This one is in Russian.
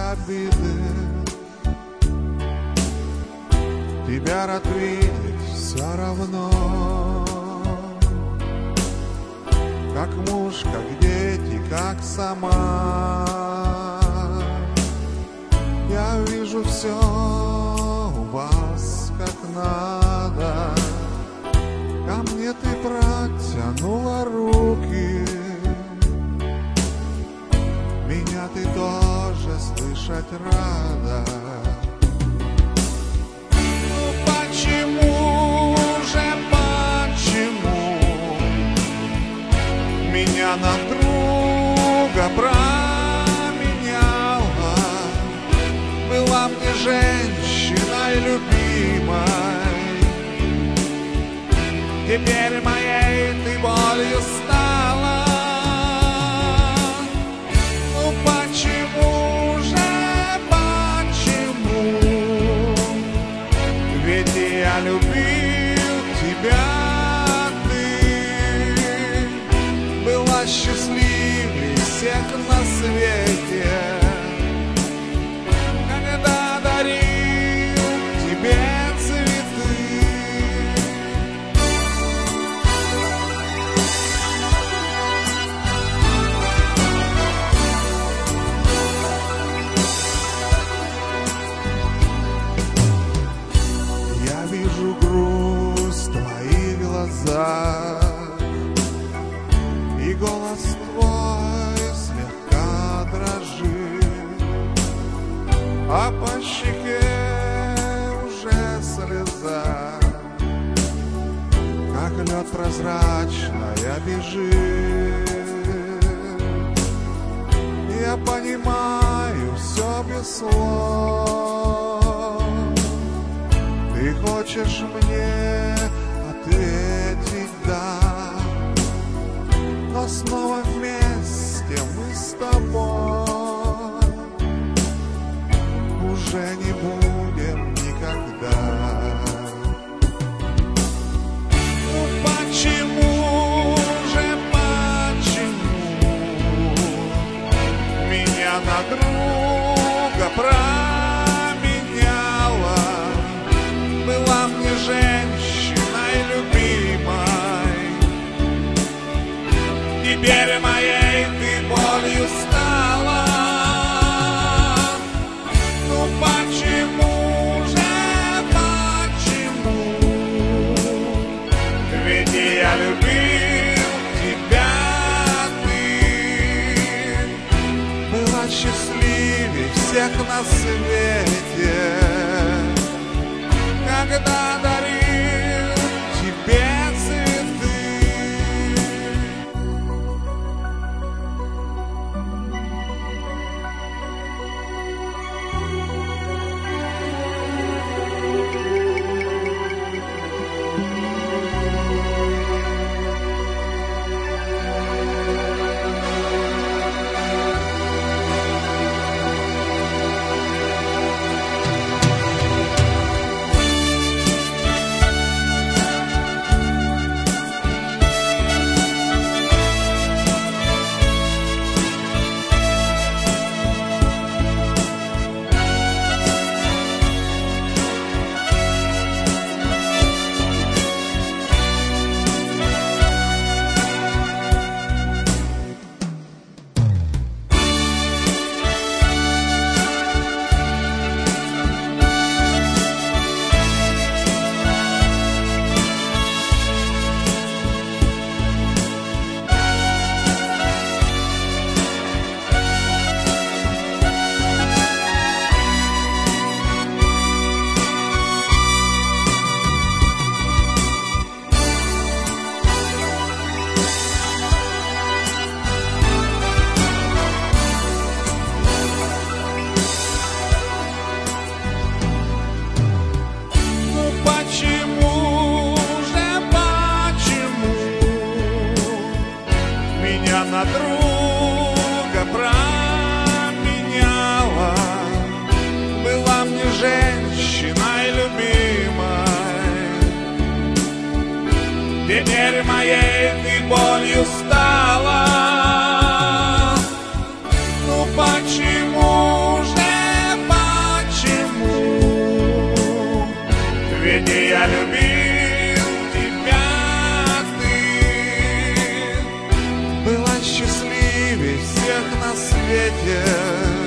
обиды. Тебя рад видеть все равно, как муж, как дети, как сама. Я вижу все у вас как надо. Ко мне ты протянула руки, меня ты тоже слышать рада. Ну почему же, почему меня на друга променяла? Была мне женщиной любимой, теперь моей ты болью стала. Ну почему же, почему? Ведь я любил тебя, ты была счастливее всех на свете, когда дарил тебе цветы. Я вижу грусть в твоих глазах, и голос твой слегка дрожит, а по щеке уже слеза, как лед прозрачная бежит. Я понимаю все без слов. Ты хочешь мне ответить «да», но снова вместе мы с тобой уже не будем никогда. Ну почему же, почему меня на друга променяла? Была мне женщиной любимой, теперь моей ты болью стала. Ну почему же, почему? Ведь я любил тебя, ты была счастливее всех на свете, когда дарил тебе цветы. На друга променяла, была мне женщиной любимой, теперь моей ты болью стала. Ну почему же, счастливей всех на свете.